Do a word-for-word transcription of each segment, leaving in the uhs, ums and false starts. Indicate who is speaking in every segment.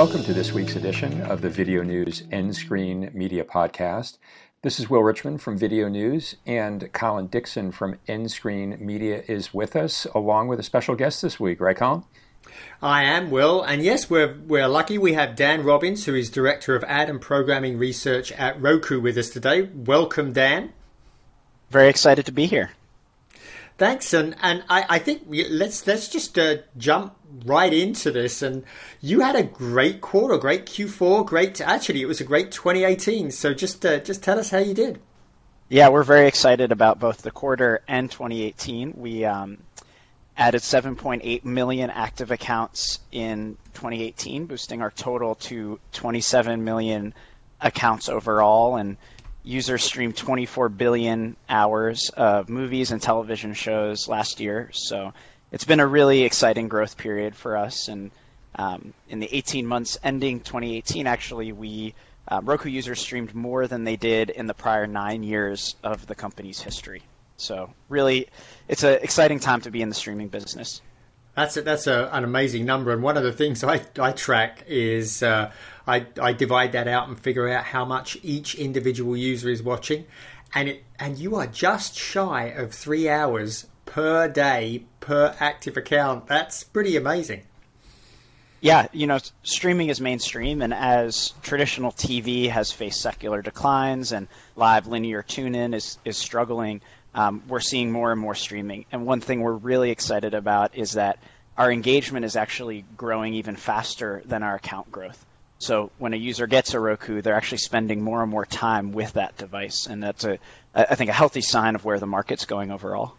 Speaker 1: welcome to this week's edition of the Video News Endscreen Media Podcast. This is Will Richmond from Video News, and Colin Dixon from Endscreen Media is with us, along with a special guest this week. Right, Colin?
Speaker 2: I am, Will, and yes, we're we're lucky we have Dan Robbins, who is Director of Ad and Programming Research at Roku, with us today. Welcome, Dan.
Speaker 3: Very excited to be here.
Speaker 2: Thanks, and and I, I think we, let's let's just uh, jump right into this. And you had a great quarter, great Q four, great. Actually, it was a great twenty eighteen. So just uh, just tell us how you did.
Speaker 3: Yeah, we're very excited about both the quarter and twenty eighteen. We um, added seven point eight million active accounts in twenty eighteen, boosting our total to twenty-seven million accounts overall, and users streamed twenty-four billion hours of movies and television shows last year. So it's been a really exciting growth period for us. And um, in the eighteen months ending twenty eighteen, actually, we uh, Roku users streamed more than they did in the prior nine years of the company's history. So really, it's an exciting time to be in the streaming business.
Speaker 2: That's a, that's a, an amazing number, and one of the things I, I track is uh, I I divide that out and figure out how much each individual user is watching, and it and you are just shy of three hours per day per active account. That's pretty amazing.
Speaker 3: Yeah, you know, streaming is mainstream, and as traditional T V has faced secular declines and live linear tune-in is is struggling, Um, we're seeing more and more streaming. And one thing we're really excited about is that our engagement is actually growing even faster than our account growth. So when a user gets a Roku, they're actually spending more and more time with that device. And that's, a, I think, a healthy sign of where the market's going overall.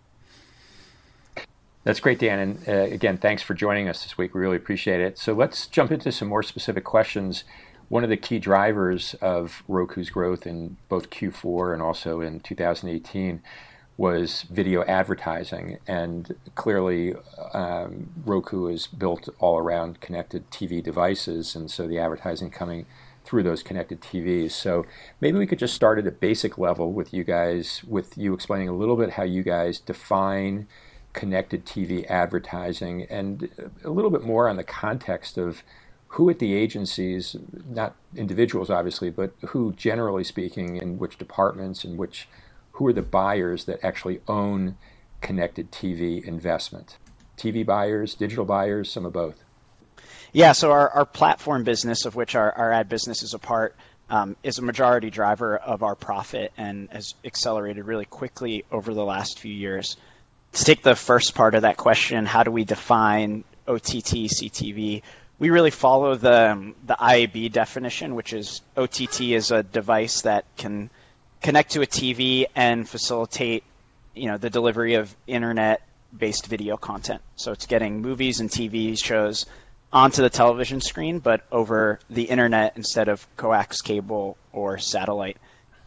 Speaker 1: That's great, Dan. And uh, again, thanks for joining us this week. We really appreciate it. So let's jump into some more specific questions. One of the key drivers of Roku's growth in both Q four and also in two thousand eighteen was video advertising. And clearly, um, Roku is built all around connected T V devices, and so the advertising coming through those connected T Vs. So maybe we could just start at a basic level with you guys, with you explaining a little bit how you guys define connected T V advertising, and a little bit more on the context of who at the agencies, not individuals obviously, but who generally speaking, in which departments, and which, who are the buyers that actually own connected T V investment? T V buyers, digital buyers, some of both?
Speaker 3: Yeah, so our, our platform business, of which our, our ad business is a part, um, is a majority driver of our profit and has accelerated really quickly over the last few years. To take the first part of that question, how do we define O T T, C T V? We really follow the um, the I A B definition, which is O T T is a device that can connect to a T V and facilitate, you know, the delivery of internet-based video content. So it's getting movies and T V shows onto the television screen, but over the internet instead of coax cable or satellite.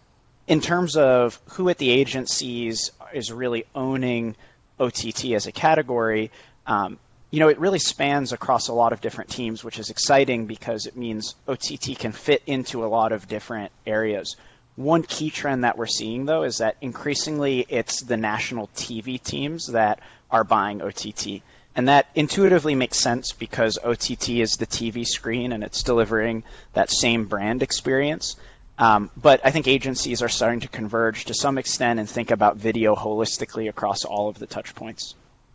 Speaker 3: In terms of who at the agencies is really owning O T T as a category, um, you know, it really spans across a lot of different teams, which is exciting because it means O T T can fit into a lot of different areas. One key trend that we're seeing, though, is that increasingly it's the national T V teams that are buying O T T. And that intuitively makes sense because O T T is the T V screen and it's delivering that same brand experience. Um, but I think agencies are starting to converge to some extent and think about video holistically across all of the touch points.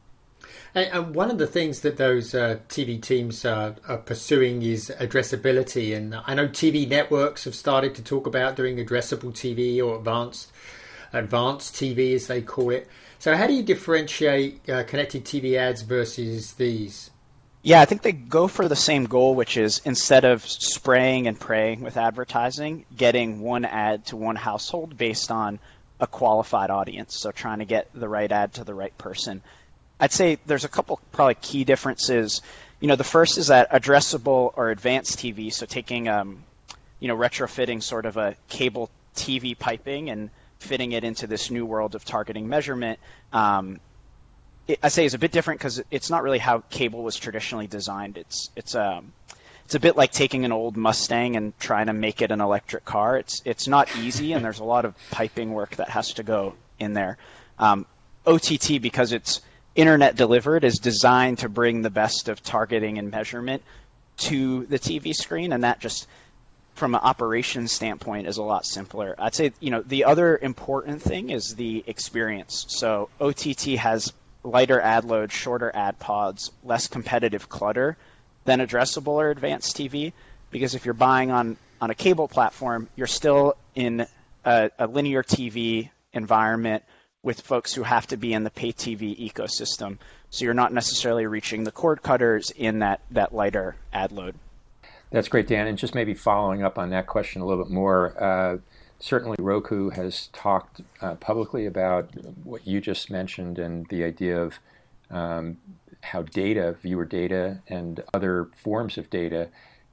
Speaker 2: And one of the things that those uh, T V teams uh, are pursuing is addressability. And I know T V networks have started to talk about doing addressable T V or advanced advanced T V, as they call it. So how do you differentiate uh, connected T V ads versus these?
Speaker 3: Yeah, I think they go for the same goal, which is instead of spraying and praying with advertising, getting one ad to one household based on a qualified audience. So trying to get the right ad to the right person. I'd say there's a couple probably key differences. You know, the first is that addressable or advanced T V, so taking, um, you know, retrofitting sort of a cable T V piping and fitting it into this new world of targeting measurement, um, it, I say is a bit different because it's not really how cable was traditionally designed. It's it's um it's a bit like taking an old Mustang and trying to make it an electric car. It's it's not easy, and there's a lot of piping work that has to go in there. Um, O T T, because it's internet delivered, is designed to bring the best of targeting and measurement to the T V screen, and that just from an operations standpoint is a lot simpler. I'd say, you know, the other important thing is the experience. So O T T has lighter ad load, shorter ad pods, less competitive clutter than addressable or advanced T V, because if you're buying on, on a cable platform, you're still in a, a linear T V environment with folks who have to be in the pay T V ecosystem. So you're not necessarily reaching the cord cutters in that, that lighter ad load.
Speaker 1: That's great, Dan. And just maybe following up on that question a little bit more, uh, certainly Roku has talked uh, publicly about what you just mentioned and the idea of um, how data, viewer data, and other forms of data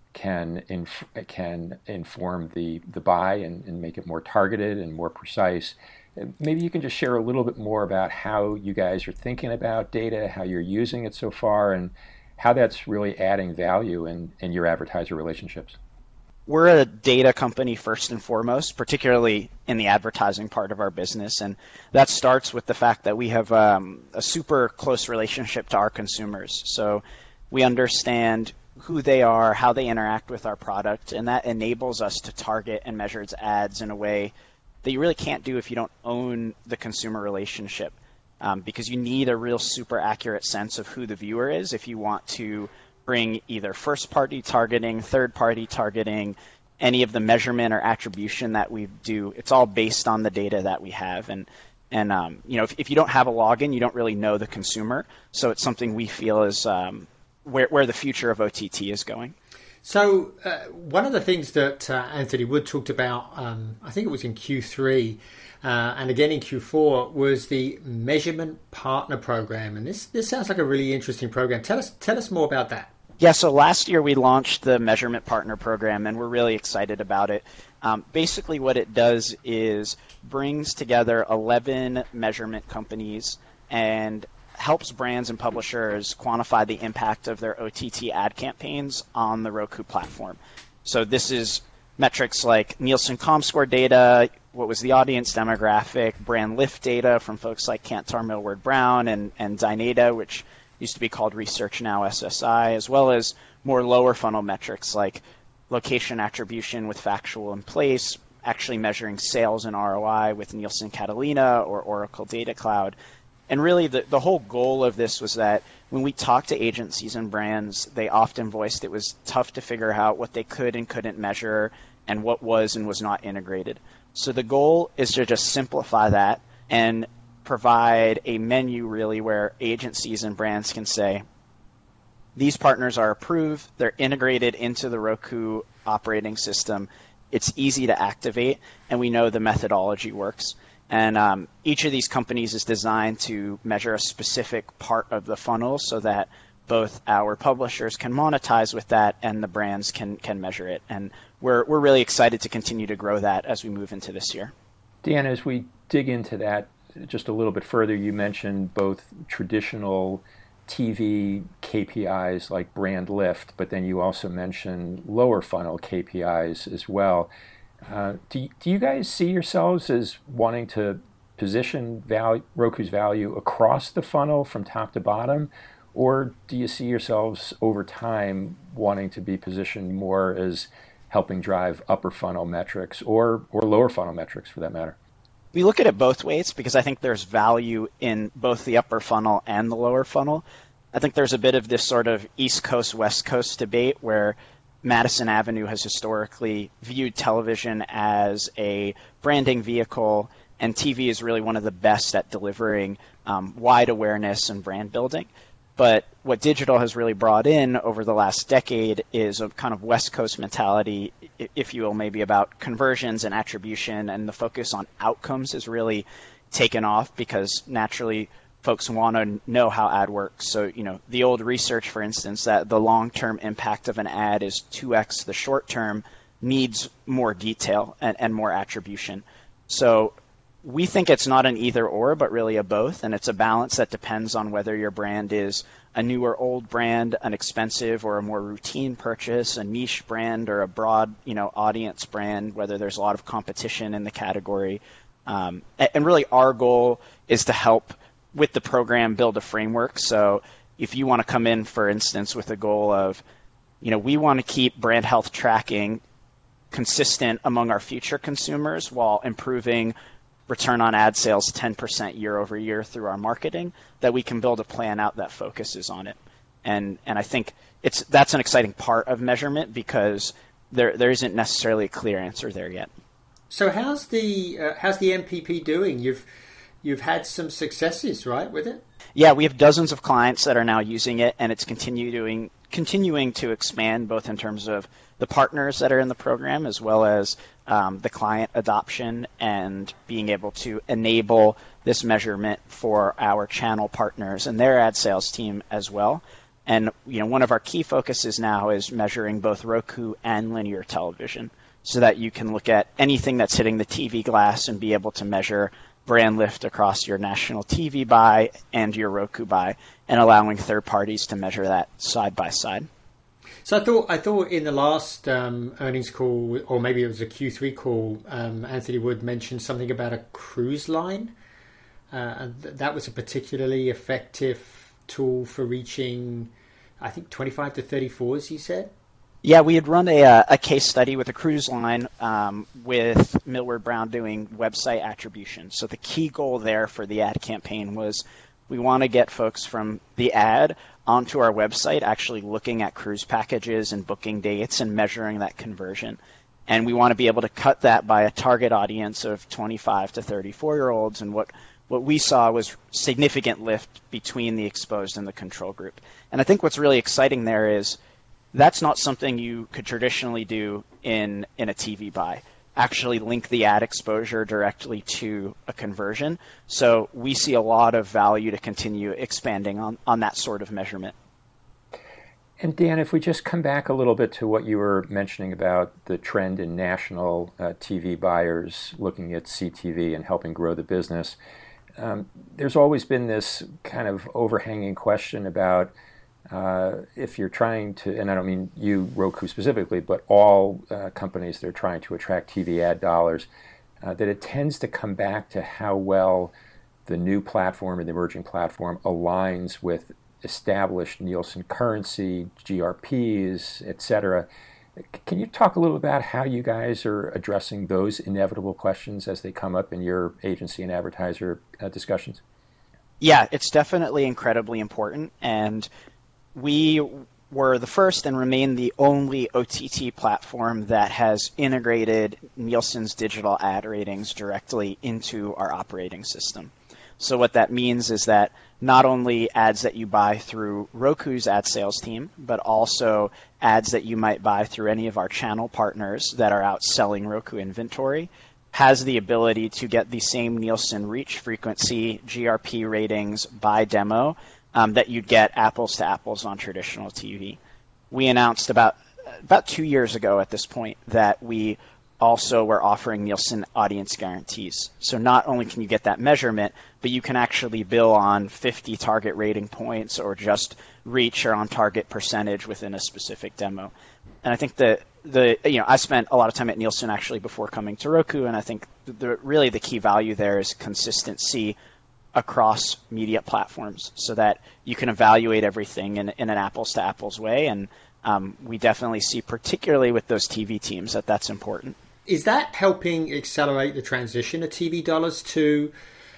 Speaker 1: can inf- can inform the, the buy and, and make it more targeted and more precise. Maybe you can just share a little bit more about how you guys are thinking about data, how you're using it so far, and how that's really adding value in, in your advertiser relationships.
Speaker 3: We're a data company first and foremost, particularly in the advertising part of our business. And that starts with the fact that we have um, a super close relationship to our consumers. So we understand who they are, how they interact with our product, and that enables us to target and measure its ads in a way that you really can't do if you don't own the consumer relationship. Um, because you need a real super accurate sense of who the viewer is if you want to bring either first-party targeting, third-party targeting, any of the measurement or attribution that we do. It's all based on the data that we have. And, and um, you know, if, if you don't have a login, you don't really know the consumer. So it's something we feel is um, where, where the future of O T T is going.
Speaker 2: So uh, one of the things that uh, Anthony Wood talked about, um, I think it was in Q three, Uh, and again in Q four, was the Measurement Partner Program. And this, this sounds like a really interesting program. Tell us tell us more about that.
Speaker 3: Yeah, so last year we launched the Measurement Partner Program, and we're really excited about it. Um, basically what it does is brings together eleven measurement companies and helps brands and publishers quantify the impact of their O T T ad campaigns on the Roku platform. So this is metrics like Nielsen Comscore data, what was the audience demographic, brand lift data from folks like Kantar, Millward Brown, and, and Dynata, which used to be called Research Now S S I, as well as more lower funnel metrics like location attribution with Factual in place, actually measuring sales and R O I with Nielsen Catalina or Oracle Data Cloud. And really the, the whole goal of this was that when we talked to agencies and brands, they often voiced it was tough to figure out what they could and couldn't measure and what was and was not integrated. So the goal is to just simplify that and provide a menu really where agencies and brands can say, these partners are approved, they're integrated into the Roku operating system, it's easy to activate, and we know the methodology works. And um, each of these companies is designed to measure a specific part of the funnel so that both our publishers can monetize with that and the brands can can measure it. And we're we're really excited to continue to grow that as we move into this year.
Speaker 1: Dan, as we dig into that just a little bit further, you mentioned both traditional T V K P Is like brand lift, but then you also mentioned lower funnel K P Is as well. Uh, do, do you guys see yourselves as wanting to position value, Roku's value across the funnel from top to bottom, or do you see yourselves over time wanting to be positioned more as helping drive upper funnel metrics or, or lower funnel metrics for that matter?
Speaker 3: We look at it both ways because I think there's value in both the upper funnel and the lower funnel. I think there's a bit of this sort of East Coast, West Coast debate where Madison Avenue has historically viewed television as a branding vehicle, and T V is really one of the best at delivering um, wide awareness and brand building. But what digital has really brought in over the last decade is a kind of West Coast mentality, if you will, maybe about conversions and attribution, and the focus on outcomes has really taken off because naturally folks want to know how ad works. So, you know, the old research, for instance, that the long-term impact of an ad is two x the short-term needs more detail and, and more attribution. So we think it's not an either or, but really a both, and it's a balance that depends on whether your brand is a new or old brand, an expensive or a more routine purchase, a niche brand or a broad, you know, audience brand, whether there's a lot of competition in the category. Um, and really our goal is to help with the program build a framework. So if you want to come in, for instance, with a goal of you know, we want to keep brand health tracking consistent among our future consumers while improving return on ad sales ten percent year over year through our marketing, that we can build a plan out that focuses on it. And and I think it's that's an exciting part of measurement because there there isn't necessarily a clear answer there yet.
Speaker 2: So how's the uh, how's the M P P doing? You've you've had some successes, right, with it?
Speaker 3: Yeah, we have dozens of clients that are now using it, and it's continuing continuing to expand both in terms of the partners that are in the program as well as um, the client adoption and being able to enable this measurement for our channel partners and their ad sales team as well. And you know, one of our key focuses now is measuring both Roku and linear television, so that you can look at anything that's hitting the T V glass and be able to measure brand lift across your national T V buy and your Roku buy, and allowing third parties to measure that side by side.
Speaker 2: So I thought I thought in the last um, earnings call, or maybe it was a Q three call, um, Anthony Wood mentioned something about a cruise line. Uh, and th- that was a particularly effective tool for reaching, I think, twenty-five to thirty-fours, he said.
Speaker 3: Yeah, we had run a, a case study with a cruise line um, with Millward Brown doing website attribution. So the key goal there for the ad campaign was we want to get folks from the ad onto our website actually looking at cruise packages and booking dates and measuring that conversion. And we want to be able to cut that by a target audience of twenty-five to thirty-four-year-olds. And what, what we saw was significant lift between the exposed and the control group. And I think what's really exciting there is that's not something you could traditionally do in, in a T V buy, actually link the ad exposure directly to a conversion. So we see a lot of value to continue expanding on, on that sort of measurement.
Speaker 1: And Dan, if we just come back a little bit to what you were mentioning about the trend in national uh, T V buyers looking at C T V and helping grow the business, um, there's always been this kind of overhanging question about Uh, if you're trying to, and I don't mean you, Roku specifically, but all uh, companies that are trying to attract T V ad dollars, uh, that it tends to come back to how well the new platform or the emerging platform aligns with established Nielsen currency, G R Ps, et cetera. Can you talk a little about how you guys are addressing those inevitable questions as they come up in your agency and advertiser uh, discussions?
Speaker 3: Yeah, it's definitely incredibly important, and we were the first and remain the only O T T platform that has integrated Nielsen's digital ad ratings directly into our operating system. So what that means is that not only ads that you buy through Roku's ad sales team, but also ads that you might buy through any of our channel partners that are out selling Roku inventory has the ability to get the same Nielsen reach frequency, G R P ratings by demo Um, that you'd get apples to apples on traditional T V. We announced about about two years ago at this point that we also were offering Nielsen audience guarantees. So not only can you get that measurement, but you can actually bill on fifty target rating points or just reach or on target percentage within a specific demo. And I think the the you know I spent a lot of time at Nielsen actually before coming to Roku, and I think the, really the key value there is consistency across media platforms so that you can evaluate everything in, in an apples-to-apples way. And um, we definitely see, particularly with those T V teams, that that's important.
Speaker 2: Is that helping accelerate the transition of T V dollars to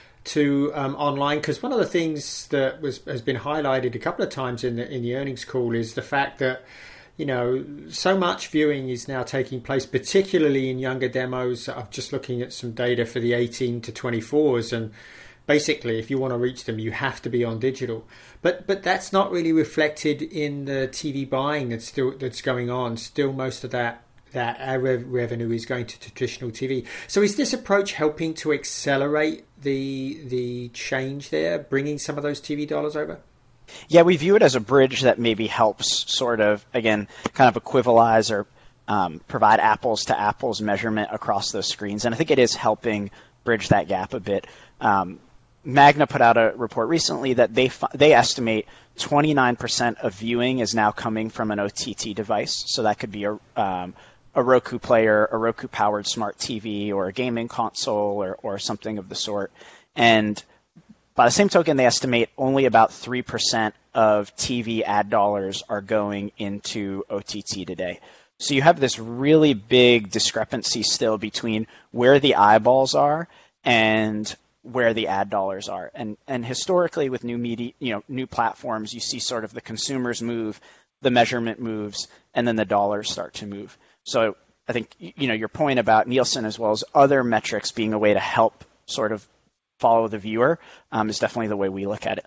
Speaker 2: to um, online? Because one of the things that was has been highlighted a couple of times in the in the earnings call is the fact that, you know, so much viewing is now taking place, particularly in younger demos. I'm just looking at some data for the eighteen to twenty-fours, and basically, if you want to reach them, you have to be on digital. But but that's not really reflected in the T V buying that's still that's going on. Still, most of that that rev- revenue is going to traditional T V. So, is this approach helping to accelerate the the change there, bringing some of those T V dollars over?
Speaker 3: Yeah, we view it as a bridge that maybe helps sort of, again, kind of equivalize or um, provide apples to apples measurement across those screens. And I think it is helping bridge that gap a bit. Um, Magna put out a report recently that they they estimate twenty-nine percent of viewing is now coming from an O T T device. So that could be a, um, a Roku player, a Roku-powered smart T V, or a gaming console, or, or something of the sort. And by the same token, they estimate only about three percent of T V ad dollars are going into O T T today. So you have this really big discrepancy still between where the eyeballs are and where the ad dollars are. And and historically with new media, you know, new platforms, you see sort of the consumers move, the measurement moves, and then the dollars start to move. So I think, you know, your point about Nielsen as well as other metrics being a way to help sort of follow the viewer um, is definitely the way we look at it.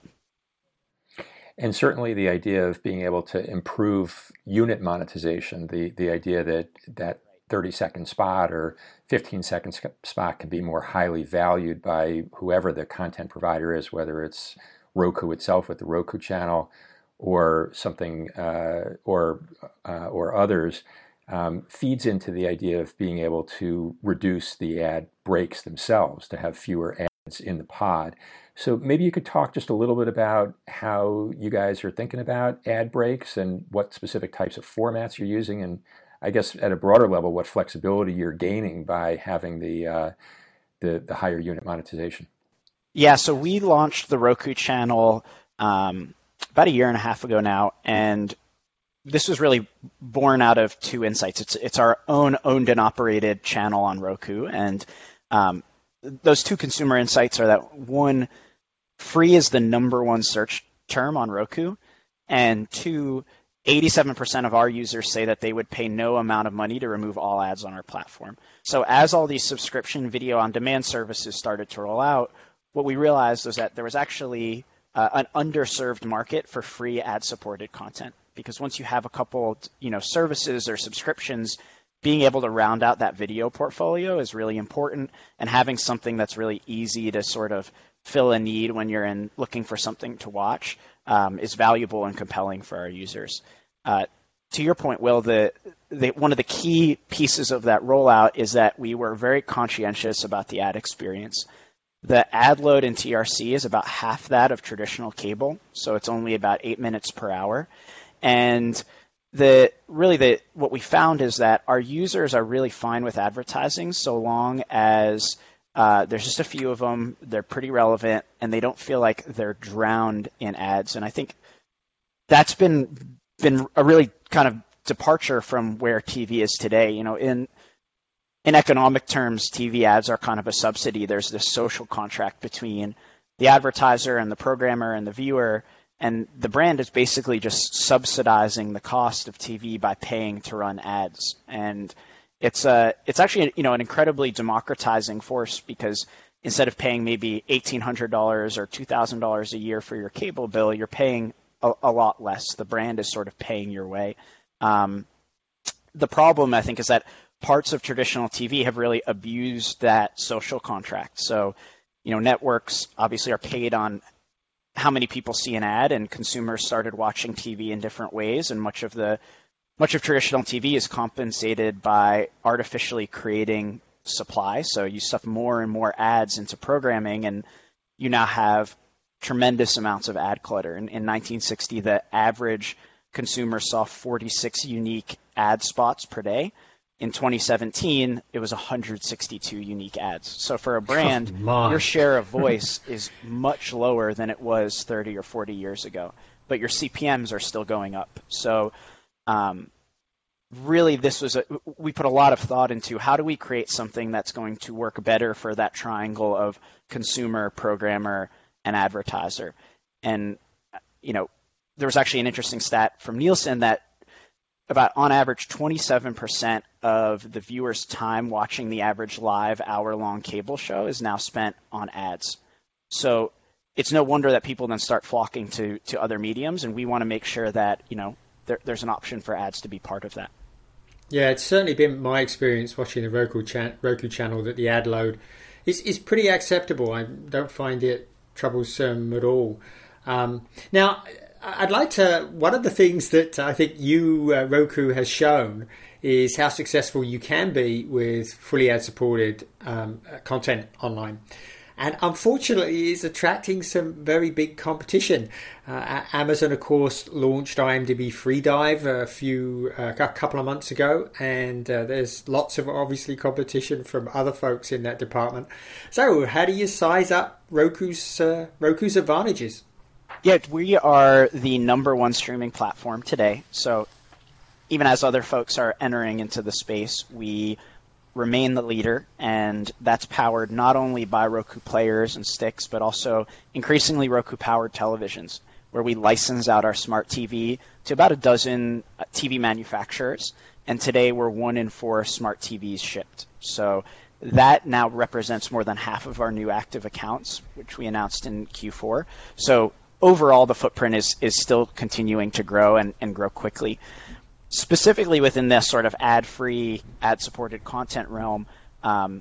Speaker 1: And certainly the idea of being able to improve unit monetization, the, the idea that that thirty second spot or fifteen second spot can be more highly valued by whoever the content provider is, whether it's Roku itself with the Roku channel or something uh, or uh, or others, um, feeds into the idea of being able to reduce the ad breaks themselves, to have fewer ads in the pod. So maybe you could talk just a little bit about how you guys are thinking about ad breaks and what specific types of formats you're using, and I guess at a broader level, what flexibility you're gaining by having the uh, the, the higher unit monetization.
Speaker 3: Yeah, so we launched the Roku channel um, about a year and a half ago now, and this was really born out of two insights. It's it's our own owned and operated channel on Roku, and um, those two consumer insights are that, one, free is the number one search term on Roku, and two, eighty-seven percent of our users say that they would pay no amount of money to remove all ads on our platform. So as all these subscription video on demand services started to roll out, what we realized was that there was actually uh, an underserved market for free ad-supported content. Because once you have a couple, you know, services or subscriptions, being able to round out that video portfolio is really important, and having something that's really easy to sort of fill a need when you're in looking for something to watch um, is valuable and compelling for our users. Uh, to your point, Will, the, the one of the key pieces of that rollout is that we were very conscientious about the ad experience. The ad load in T R C is about half that of traditional cable, so it's only about eight minutes per hour. And the really the what we found is that our users are really fine with advertising so long as uh, there's just a few of them, they're pretty relevant, and they don't feel like they're drowned in ads. And I think that's been been a really kind of departure from where T V is today. You know, in in economic terms, T V ads are kind of a subsidy. There's this social contract between the advertiser and the programmer and the viewer. And the brand is basically just subsidizing the cost of T V by paying to run ads. And it's a, it's actually, you know, an incredibly democratizing force, because instead of paying maybe eighteen hundred dollars or two thousand dollars a year for your cable bill, you're paying a, a lot less. The brand is sort of paying your way. Um, the problem, I think, is that parts of traditional T V have really abused that social contract. So, you know, networks obviously are paid on how many people see an ad, and consumers started watching T V in different ways, and much of the much of traditional T V is compensated by artificially creating supply. So you stuff more and more ads into programming, and you now have tremendous amounts of ad clutter. In, in nineteen sixty, the average consumer saw forty-six unique ad spots per day. In twenty seventeen, it was one hundred sixty-two unique ads. So for a brand, oh, your share of voice is much lower than it was thirty or forty years ago, but your C P Ms are still going up. So um, really, this was a, we put a lot of thought into how do we create something that's going to work better for that triangle of consumer, programmer, and advertiser. And, you know, there was actually an interesting stat from Nielsen that about, on average, twenty-seven percent of the viewer's time watching the average live hour-long cable show is now spent on ads. So it's no wonder that people then start flocking to, to other mediums, and we want to make sure that, you know, there, there's an option for ads to be part of that.
Speaker 2: Yeah, it's certainly been my experience watching the Roku, cha- Roku channel that the ad load is, is pretty acceptable. I don't find it troublesome at all. Um, now, I'd like to, one of the things that I think you, uh, Roku, has shown is how successful you can be with fully ad-supported um, content online. and unfortunately is attracting some very big competition. Uh, Amazon, of course, launched IMDb FreeDive a few uh, a couple of months ago, and uh, there's lots of obviously competition from other folks in that department. So, how do you size up Roku's uh, Roku's advantages?
Speaker 3: Yeah, we are the number one streaming platform today. So, even as other folks are entering into the space, we remain the leader, and that's powered not only by Roku players and sticks, but also increasingly Roku-powered televisions, where we license out our smart T V to about a dozen T V manufacturers, and today we're one in four smart T Vs shipped. So that now represents more than half of our new active accounts, which we announced in Q four. So overall, the footprint is, is still continuing to grow and, and grow quickly. Specifically within this sort of ad-free, ad-supported content realm, um,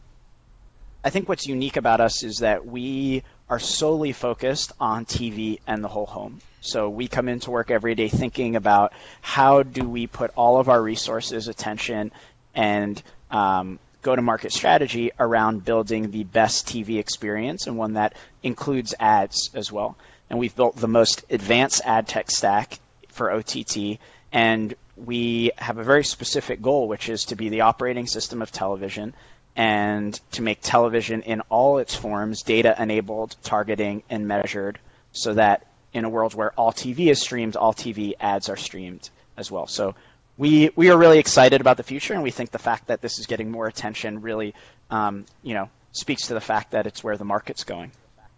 Speaker 3: I think what's unique about us is that we are solely focused on T V and the whole home. So we come into work every day thinking about how do we put all of our resources, attention, and um, go-to-market strategy around building the best T V experience, and one that includes ads as well. And we've built the most advanced ad tech stack for O T T, and we have a very specific goal, which is to be the operating system of television and to make television in all its forms data-enabled, targeting, and measured, so that in a world where all T V is streamed, all T V ads are streamed as well. So we we are really excited about the future, and we think the fact that this is getting more attention really um, you know, speaks to the fact that it's where the market's going.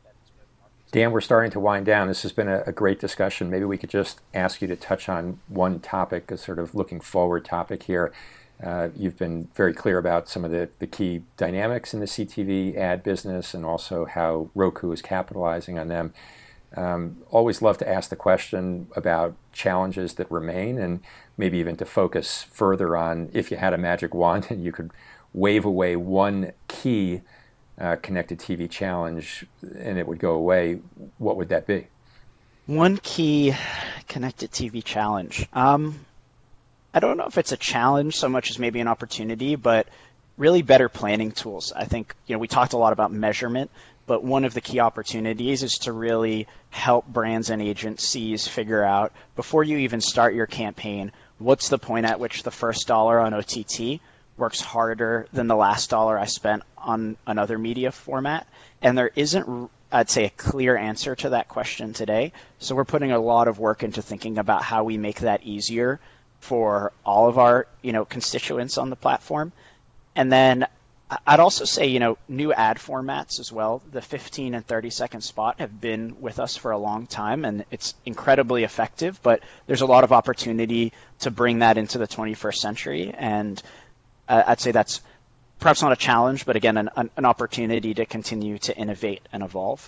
Speaker 1: Dan, we're starting to wind down. This has been a, a great discussion. Maybe we could just ask you to touch on one topic, a sort of looking forward topic here. Uh, you've been very clear about some of the, the key dynamics in the C T V ad business and also how Roku is capitalizing on them. Um, always love to ask the question about challenges that remain, and maybe even to focus further on if you had a magic wand and you could wave away one key Uh, connected T V challenge and it would go away, what would that be?
Speaker 3: One key connected T V challenge. Um, I don't know if it's a challenge so much as maybe an opportunity, but really better planning tools. I think, you know, we talked a lot about measurement, but one of the key opportunities is to really help brands and agencies figure out, before you even start your campaign, what's the point at which the first dollar on O T T works harder than the last dollar I spent on another media format. And there isn't, I'd say, a clear answer to that question today. So we're putting a lot of work into thinking about how we make that easier for all of our, you know, constituents on the platform. And then I'd also say, you know, new ad formats as well. The fifteen and thirty second spot have been with us for a long time, and it's incredibly effective, but there's a lot of opportunity to bring that into the twenty-first century. And Uh, I'd say that's perhaps not a challenge, but again, an, an opportunity to continue to innovate and evolve.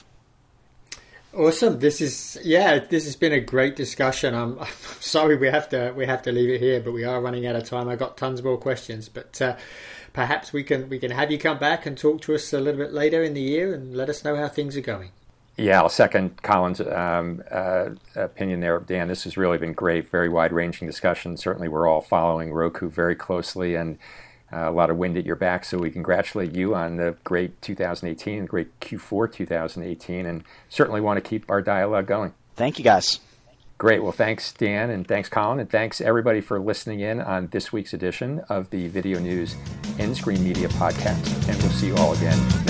Speaker 2: Awesome. This is, yeah, this has been a great discussion. I'm, I'm sorry we have to we have to leave it here, but we are running out of time. I've got tons more questions, but uh, perhaps we can we can have you come back and talk to us a little bit later in the year and let us know how things are going.
Speaker 1: Yeah, I'll second Colin's um, uh, opinion there, Dan. This has really been great, very wide-ranging discussion. Certainly we're all following Roku very closely, and Uh, a lot of wind at your back, so we congratulate you on the great two thousand eighteen, great Q four two thousand eighteen, and certainly want to keep our dialogue going.
Speaker 3: Thank you, guys.
Speaker 1: Great. Well, thanks, Dan, and thanks, Colin, and thanks, everybody, for listening in on this week's edition of the Video News Endscreen Media Podcast, and we'll see you all again